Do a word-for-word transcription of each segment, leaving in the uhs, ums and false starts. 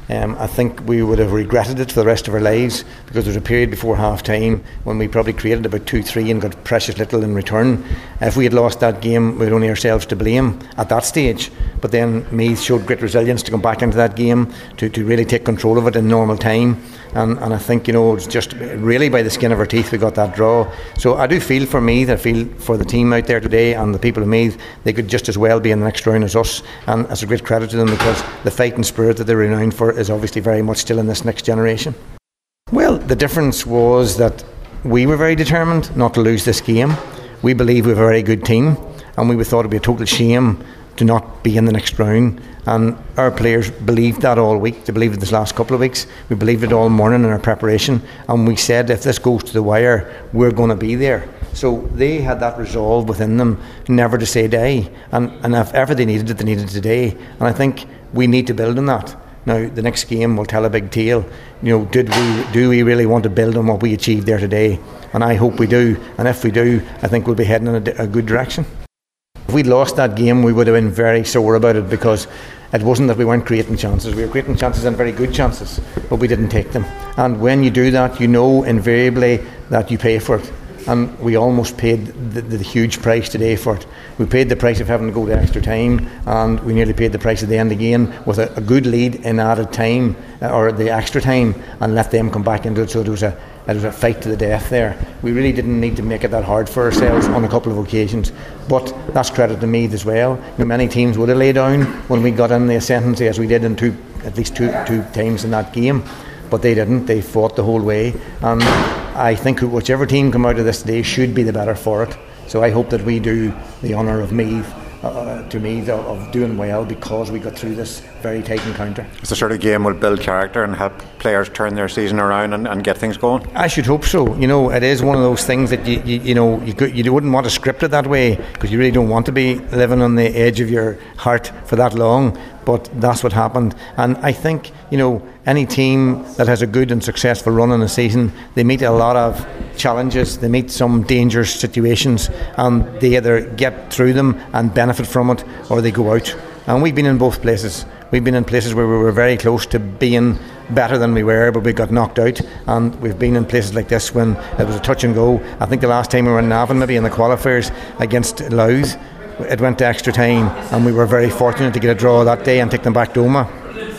Um, I think we would have regretted it for the rest of our lives, because there was a period before half time when we probably created about two three and got precious little in return. If we had lost that game, we had only ourselves to blame at that stage. But then Meath showed great resilience to come back into that game, to, to really take control of it in normal time. And, and I think, you know, it's just really by the skin of our teeth we got that draw. So I do feel for Meath, I feel for the team out there today and the people of Meath. They could just as well be in the next round as us, and it's a great credit to them, because the fighting spirit that they're renowned for is obviously very much still in this next generation. Well, the difference was that we were very determined not to lose this game. We believe we have a very good team, and we thought it would be a total shame to not be in the next round. And our players believed that all week. They believed it this last couple of weeks. We believed it all morning in our preparation, and we said if this goes to the wire, we're going to be there. So they had that resolve within them never to say die, and, and if ever they needed it, they needed it today. And I think we need to build on that. Now the next game will tell a big tale. You know, did we do we really want to build on what we achieved there today? And I hope we do, and if we do, I think we'll be heading in a, a good direction. If we'd lost that game, we would have been very sore about it, because it wasn't that we weren't creating chances. We were creating chances, and very good chances, but we didn't take them. And when you do that, you know invariably that you pay for it. And we almost paid the, the huge price today for it. We paid the price of having to go to extra time, and we nearly paid the price at the end again with a, a good lead in added time, uh, or the extra time, and let them come back into it. So it was a it was a fight to the death there. We really didn't need to make it that hard for ourselves on a couple of occasions, but that's credit to Meath as well. You know, many teams would have laid down when we got in the ascendancy, as we did in two, at least two two times in that game, but they didn't. They fought the whole way, and I think whichever team come out of this today should be the better for it. So I hope that we do the honour of Meath, uh, to Meath, of, of doing well, because we got through this very tight encounter. It's the sort of game will build character and help players turn their season around and, and get things going. I should hope so. You know, it is one of those things that you you, you know you, could, you wouldn't want to script it that way, because you really don't want to be living on the edge of your heart for that long. But that's what happened, and I think, you know, any team that has a good and successful run in a season, they meet a lot of challenges, they meet some dangerous situations, and they either get through them and benefit from it, or they go out. And we've been in both places. We've been in places where we were very close to being better than we were, but we got knocked out. And we've been in places like this when it was a touch and go. I think the last time we were in Navan, maybe in the qualifiers against Louth, it went to extra time, and we were very fortunate to get a draw that day and take them back to Omagh.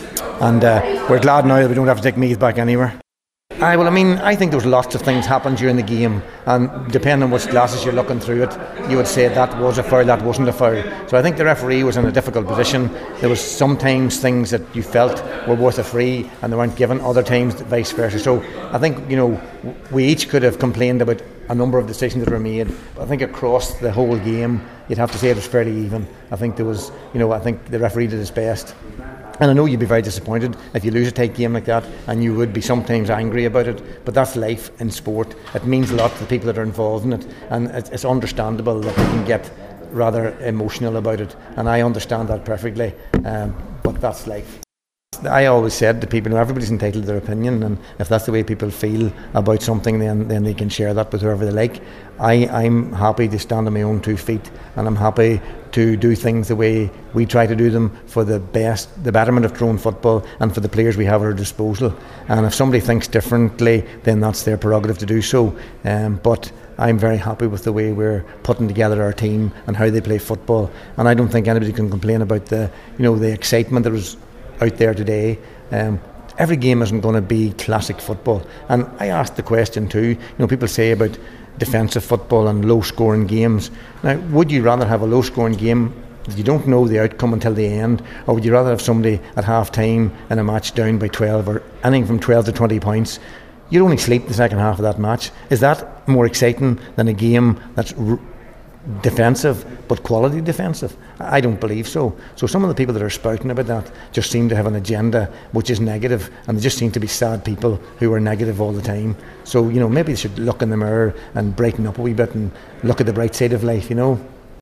And uh, we're glad now that we don't have to take Meath back anywhere. I, well, I mean, I think there was lots of things happened during the game, and depending on which glasses you're looking through it, you would say that was a foul, that wasn't a foul. So I think the referee was in a difficult position. There was sometimes things that you felt were worth a free and they weren't given, other times vice versa. So I think, you know, we each could have complained about a number of decisions that were made, but I think across the whole game you'd have to say it was fairly even. I think there was, you know, I think the referee did his best. And I know you'd be very disappointed if you lose a tight game like that, and you would be sometimes angry about it, but that's life in sport. It means a lot to the people that are involved in it, and it's understandable that they can get rather emotional about it, and I understand that perfectly, um, but that's life. I always said to people, everybody's entitled to their opinion, and if that's the way people feel about something, then then they can share that with whoever they like. I, I'm happy to stand on my own two feet, and I'm happy to do things the way we try to do them for the best, the betterment of Tyrone football and for the players we have at our disposal. And if somebody thinks differently, then that's their prerogative to do so. Um, but I'm very happy with the way we're putting together our team and how they play football. And I don't think anybody can complain about the, you know, the excitement that was out there today. Um, every game isn't going to be classic football. And I asked the question too, you know, people say about defensive football and low scoring games. Now, would you rather have a low scoring game that you don't know the outcome until the end, or would you rather have somebody at half time in a match down by twelve, or anything from twelve to twenty points? You'd only sleep the second half of that match. Is that more exciting than a game that's r- defensive but quality defensive? I don't believe so. So some of the people that are spouting about that just seem to have an agenda which is negative, and they just seem to be sad people who are negative all the time. So, you know, maybe they should look in the mirror and brighten up a wee bit and look at the bright side of life, you know.